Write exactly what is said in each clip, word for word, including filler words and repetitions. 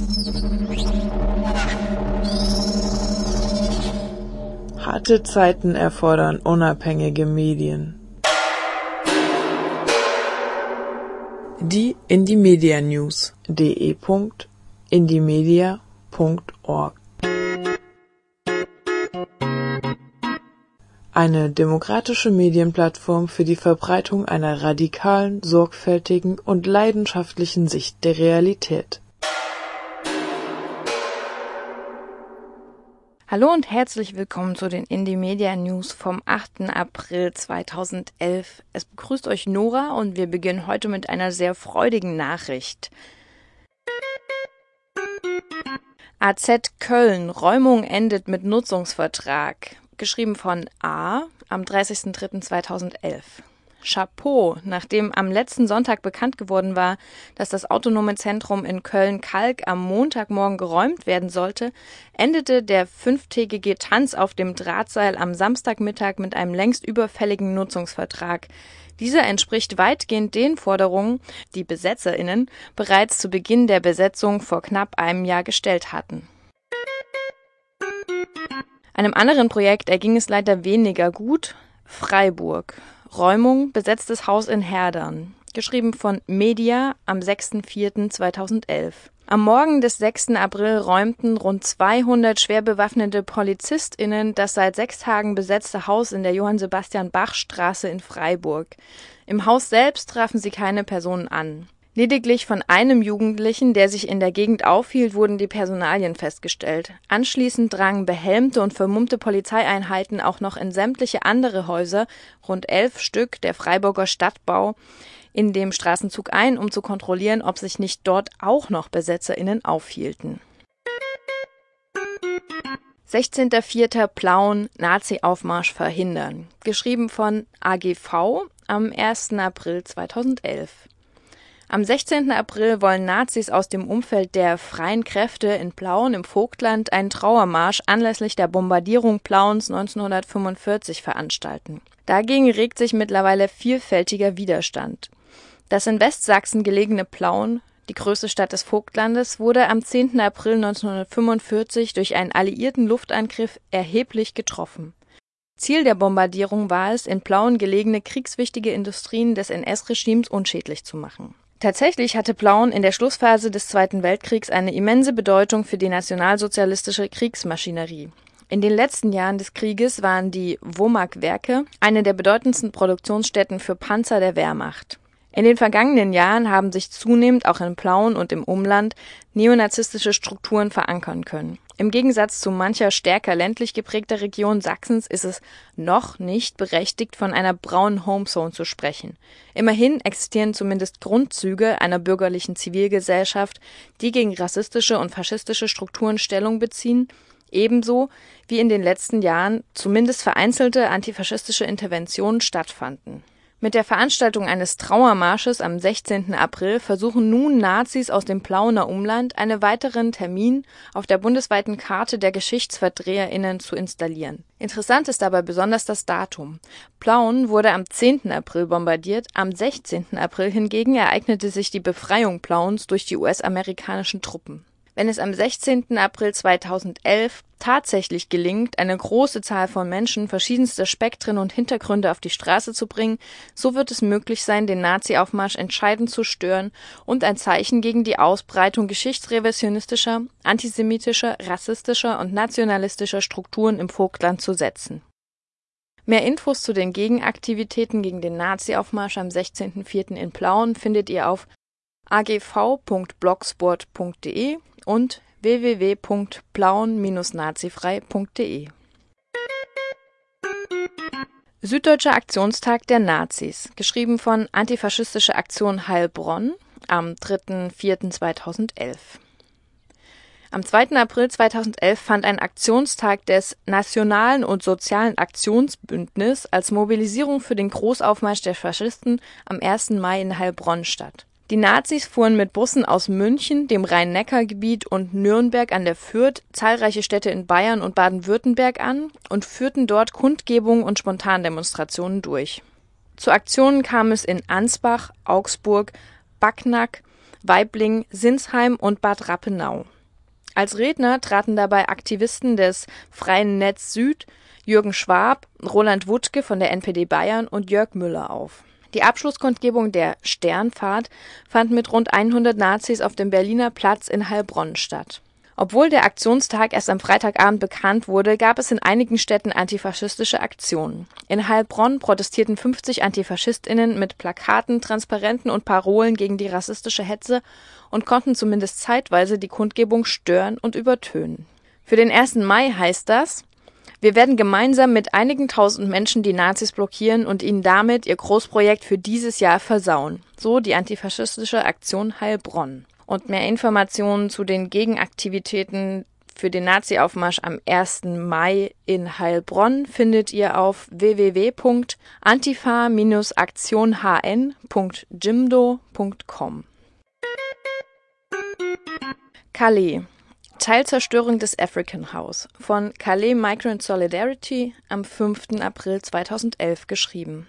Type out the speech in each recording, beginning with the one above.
Harte Zeiten erfordern unabhängige Medien. Die Indymedia News. de punkt indymedia punkt org Eine demokratische Medienplattform für die Verbreitung einer radikalen, sorgfältigen und leidenschaftlichen Sicht der Realität. Hallo und herzlich willkommen zu den Indymedia News vom achten April zweitausendelf. Es begrüßt euch Nora und wir beginnen heute mit einer sehr freudigen Nachricht. A Z Köln, Räumung endet mit Nutzungsvertrag. Geschrieben von A am dreißigsten dritten zweitausendelf. Chapeau, nachdem am letzten Sonntag bekannt geworden war, dass das autonome Zentrum in Köln-Kalk am Montagmorgen geräumt werden sollte, endete der fünftägige Tanz auf dem Drahtseil am Samstagmittag mit einem längst überfälligen Nutzungsvertrag. Dieser entspricht weitgehend den Forderungen, die BesetzerInnen bereits zu Beginn der Besetzung vor knapp einem Jahr gestellt hatten. Einem anderen Projekt erging es leider weniger gut. Freiburg. Räumung, besetztes Haus in Herdern. Geschrieben von Media am sechsten vierten zweitausendelf. Am Morgen des sechsten April räumten rund zweihundert schwer bewaffnete PolizistInnen das seit sechs Tagen besetzte Haus in der Johann-Sebastian-Bach-Straße in Freiburg. Im Haus selbst trafen sie keine Personen an. Lediglich von einem Jugendlichen, der sich in der Gegend aufhielt, wurden die Personalien festgestellt. Anschließend drangen behelmte und vermummte Polizeieinheiten auch noch in sämtliche andere Häuser, rund elf Stück der Freiburger Stadtbau, in dem Straßenzug ein, um zu kontrollieren, ob sich nicht dort auch noch BesetzerInnen aufhielten. sechzehnter vierter Plauen, Nazi-Aufmarsch verhindern. Geschrieben von A G V am ersten April zweitausendelf. Am sechzehnten April wollen Nazis aus dem Umfeld der Freien Kräfte in Plauen im Vogtland einen Trauermarsch anlässlich der Bombardierung Plauens neunzehnhundertfünfundvierzig veranstalten. Dagegen regt sich mittlerweile vielfältiger Widerstand. Das in Westsachsen gelegene Plauen, die größte Stadt des Vogtlandes, wurde am zehnten April neunzehnhundertfünfundvierzig durch einen alliierten Luftangriff erheblich getroffen. Ziel der Bombardierung war es, in Plauen gelegene kriegswichtige Industrien des N S-Regimes unschädlich zu machen. Tatsächlich hatte Plauen in der Schlussphase des Zweiten Weltkriegs eine immense Bedeutung für die nationalsozialistische Kriegsmaschinerie. In den letzten Jahren des Krieges waren die Womack-Werke eine der bedeutendsten Produktionsstätten für Panzer der Wehrmacht. In den vergangenen Jahren haben sich zunehmend auch in Plauen und im Umland neonazistische Strukturen verankern können. Im Gegensatz zu mancher stärker ländlich geprägter Region Sachsens ist es noch nicht berechtigt, von einer braunen Homezone zu sprechen. Immerhin existieren zumindest Grundzüge einer bürgerlichen Zivilgesellschaft, die gegen rassistische und faschistische Strukturen Stellung beziehen, ebenso wie in den letzten Jahren zumindest vereinzelte antifaschistische Interventionen stattfanden. Mit der Veranstaltung eines Trauermarsches am sechzehnten April versuchen nun Nazis aus dem Plauener Umland einen weiteren Termin auf der bundesweiten Karte der GeschichtsverdreherInnen zu installieren. Interessant ist dabei besonders das Datum. Plauen wurde am zehnten April bombardiert, am sechzehnten April hingegen ereignete sich die Befreiung Plauens durch die U S-amerikanischen Truppen. Wenn es am sechzehnten April zweitausendelf tatsächlich gelingt, eine große Zahl von Menschen verschiedenster Spektren und Hintergründe auf die Straße zu bringen, so wird es möglich sein, den Nazi-Aufmarsch entscheidend zu stören und ein Zeichen gegen die Ausbreitung geschichtsrevisionistischer, antisemitischer, rassistischer und nationalistischer Strukturen im Vogtland zu setzen. Mehr Infos zu den Gegenaktivitäten gegen den Nazi-Aufmarsch am sechzehnten vierten in Plauen findet ihr auf a g v punkt blogspot punkt de und w w w punkt plauen Bindestrich nazifrei punkt de. Süddeutscher Aktionstag der Nazis, geschrieben von Antifaschistische Aktion Heilbronn am dritten vierten zweitausendelf. Am zweiten April zweitausendelf fand ein Aktionstag des Nationalen und Sozialen Aktionsbündnis als Mobilisierung für den Großaufmarsch der Faschisten am ersten Mai in Heilbronn statt. Die Nazis fuhren mit Bussen aus München, dem Rhein-Neckar-Gebiet und Nürnberg an der Fürth zahlreiche Städte in Bayern und Baden-Württemberg an und führten dort Kundgebungen und Spontandemonstrationen durch. Zu Aktionen kam es in Ansbach, Augsburg, Backnang, Weibling, Sinsheim und Bad Rappenau. Als Redner traten dabei Aktivisten des Freien Netz Süd, Jürgen Schwab, Roland Wuttke von der N P D Bayern und Jörg Müller auf. Die Abschlusskundgebung der Sternfahrt fand mit rund hundert Nazis auf dem Berliner Platz in Heilbronn statt. Obwohl der Aktionstag erst am Freitagabend bekannt wurde, gab es in einigen Städten antifaschistische Aktionen. In Heilbronn protestierten fünfzig AntifaschistInnen mit Plakaten, Transparenten und Parolen gegen die rassistische Hetze und konnten zumindest zeitweise die Kundgebung stören und übertönen. Für den ersten Mai heißt das: Wir werden gemeinsam mit einigen tausend Menschen die Nazis blockieren und ihnen damit ihr Großprojekt für dieses Jahr versauen. So die antifaschistische Aktion Heilbronn. Und mehr Informationen zu den Gegenaktivitäten für den Nazi-Aufmarsch am ersten Mai in Heilbronn findet ihr auf w w w punkt antifa Bindestrich aktion h n punkt jimdo punkt com. Calais. Teilzerstörung des African House von Calais Migrant Solidarity am fünften April zweitausendelf geschrieben.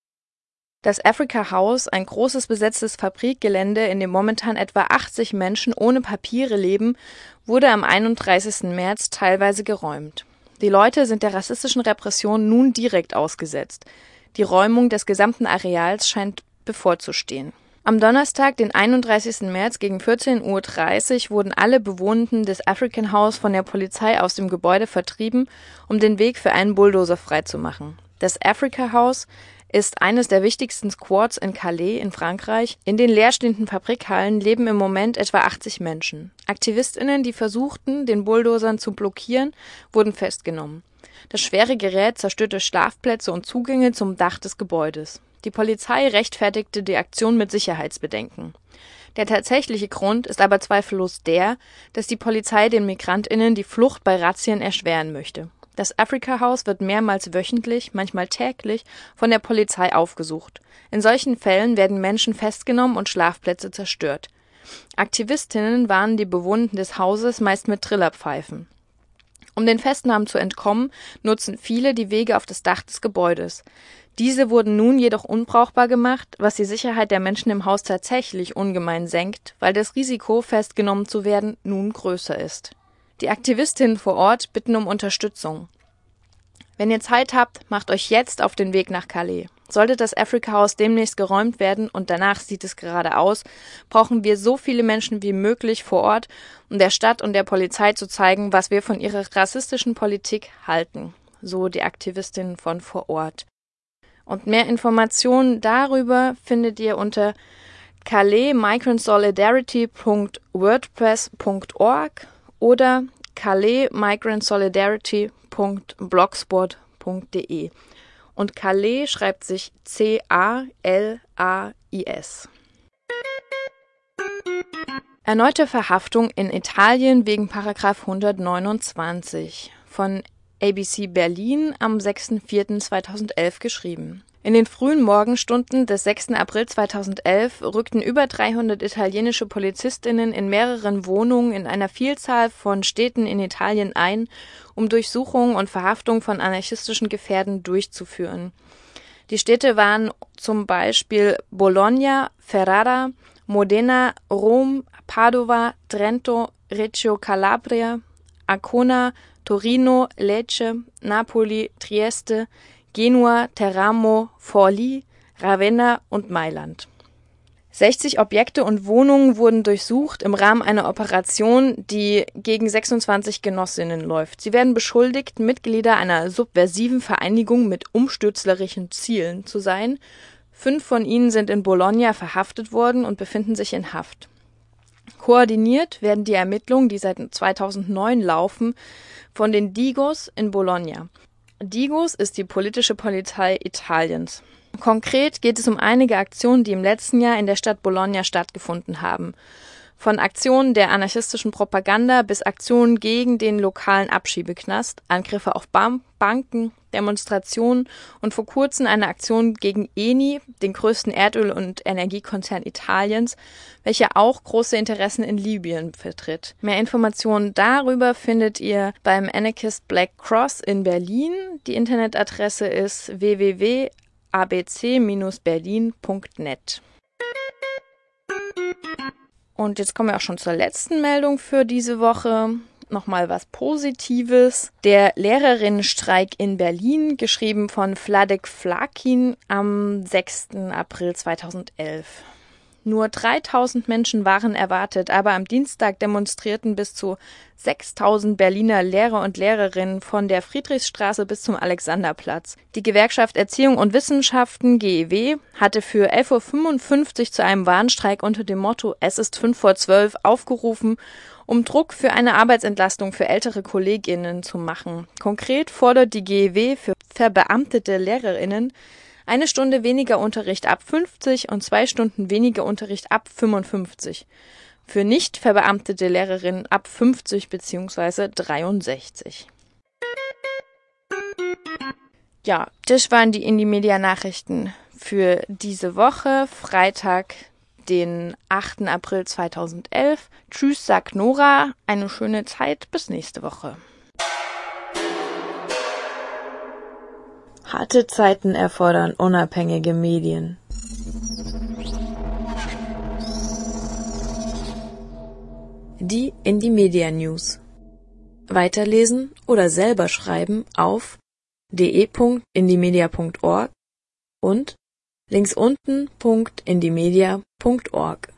Das Africa House, ein großes besetztes Fabrikgelände, in dem momentan etwa achtzig Menschen ohne Papiere leben, wurde am einunddreißigsten März teilweise geräumt. Die Leute sind der rassistischen Repression nun direkt ausgesetzt. Die Räumung des gesamten Areals scheint bevorzustehen. Am Donnerstag, den einunddreißigsten März gegen vierzehn Uhr dreißig wurden alle Bewohnenden des African House von der Polizei aus dem Gebäude vertrieben, um den Weg für einen Bulldozer freizumachen. Das Africa House ist eines der wichtigsten Squads in Calais in Frankreich. In den leerstehenden Fabrikhallen leben im Moment etwa achtzig Menschen. AktivistInnen, die versuchten, den Bulldozern zu blockieren, wurden festgenommen. Das schwere Gerät zerstörte Schlafplätze und Zugänge zum Dach des Gebäudes. Die Polizei rechtfertigte die Aktion mit Sicherheitsbedenken. Der tatsächliche Grund ist aber zweifellos der, dass die Polizei den MigrantInnen die Flucht bei Razzien erschweren möchte. Das Africa House wird mehrmals wöchentlich, manchmal täglich, von der Polizei aufgesucht. In solchen Fällen werden Menschen festgenommen und Schlafplätze zerstört. Aktivistinnen warnen die Bewohner des Hauses meist mit Trillerpfeifen. Um den Festnahmen zu entkommen, nutzen viele die Wege auf das Dach des Gebäudes. Diese wurden nun jedoch unbrauchbar gemacht, was die Sicherheit der Menschen im Haus tatsächlich ungemein senkt, weil das Risiko, festgenommen zu werden, nun größer ist. Die Aktivistinnen vor Ort bitten um Unterstützung. Wenn ihr Zeit habt, macht euch jetzt auf den Weg nach Calais. Sollte das Africa House demnächst geräumt werden, und danach sieht es gerade aus, brauchen wir so viele Menschen wie möglich vor Ort, um der Stadt und der Polizei zu zeigen, was wir von ihrer rassistischen Politik halten. So die Aktivistinnen von vor Ort. Und mehr Informationen darüber findet ihr unter calais migrant solidarity punkt wordpress punkt org oder calais migrant solidarity punkt blogspot punkt de. Und Calais schreibt sich C A L A I S. Erneute Verhaftung in Italien wegen Paragraph hundertneunundzwanzig von A B C Berlin am sechsten vierten zweitausendelf geschrieben. In den frühen Morgenstunden des sechsten April zweitausendelf rückten über dreihundert italienische PolizistInnen in mehreren Wohnungen in einer Vielzahl von Städten in Italien ein, um Durchsuchungen und Verhaftung von anarchistischen Gefährten durchzuführen. Die Städte waren zum Beispiel Bologna, Ferrara, Modena, Rom, Padova, Trento, Reggio Calabria, Ancona, Torino, Lecce, Napoli, Trieste, Genua, Teramo, Forlì, Ravenna und Mailand. sechzig Objekte und Wohnungen wurden durchsucht im Rahmen einer Operation, die gegen sechsundzwanzig Genossinnen läuft. Sie werden beschuldigt, Mitglieder einer subversiven Vereinigung mit umstürzlerischen Zielen zu sein. Fünf von ihnen sind in Bologna verhaftet worden und befinden sich in Haft. Koordiniert werden die Ermittlungen, die seit zweitausendneun laufen, von den Digos in Bologna. Digos ist die politische Polizei Italiens. Konkret geht es um einige Aktionen, die im letzten Jahr in der Stadt Bologna stattgefunden haben. Von Aktionen der anarchistischen Propaganda bis Aktionen gegen den lokalen Abschiebeknast, Angriffe auf Bam- Banken, Demonstrationen und vor kurzem eine Aktion gegen Eni, den größten Erdöl- und Energiekonzern Italiens, welcher auch große Interessen in Libyen vertritt. Mehr Informationen darüber findet ihr beim Anarchist Black Cross in Berlin. Die Internetadresse ist w w w punkt a b c Bindestrich berlin punkt net. Und jetzt kommen wir auch schon zur letzten Meldung für diese Woche. Nochmal was Positives. Der Lehrerinnenstreik in Berlin, geschrieben von Vladek Flakin am sechsten April zweitausendelf. Nur dreitausend Menschen waren erwartet, aber am Dienstag demonstrierten bis zu sechstausend Berliner Lehrer und Lehrerinnen von der Friedrichstraße bis zum Alexanderplatz. Die Gewerkschaft Erziehung und Wissenschaften, G E W, hatte für elf Uhr fünfundfünfzig zu einem Warnstreik unter dem Motto „Es ist fünf vor zwölf" aufgerufen, um Druck für eine Arbeitsentlastung für ältere KollegInnen zu machen. Konkret fordert die G E W für verbeamtete LehrerInnen eine Stunde weniger Unterricht ab fünfzig und zwei Stunden weniger Unterricht ab fünfundfünfzig. Für nicht verbeamtete Lehrerinnen ab fünfzig bzw. dreiundsechzig. Ja, das waren die Indymedia-Nachrichten für diese Woche, Freitag, den achten April zweitausendelf. Tschüss, sagt Nora. Eine schöne Zeit. Bis nächste Woche. Harte Zeiten erfordern unabhängige Medien. Die Indymedia News. Weiterlesen oder selber schreiben auf d e punkt indymedia punkt org und links unten punkt indymedia punkt org.